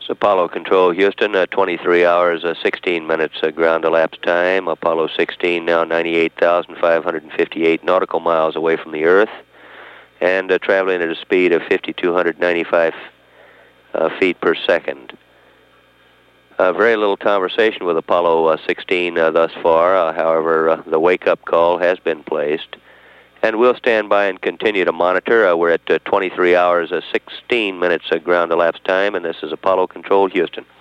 It's Apollo Control, Houston, 23 hours, 16 minutes ground elapsed time. Apollo 16 now 98,558 nautical miles away from the Earth and traveling at a speed of 5,295 feet per second. Very little conversation with Apollo 16 thus far. However, the wake-up call has been placed. And we'll stand by and continue to monitor. We're at 23 hours, 16 minutes ground elapsed time, and this is Apollo Control, Houston.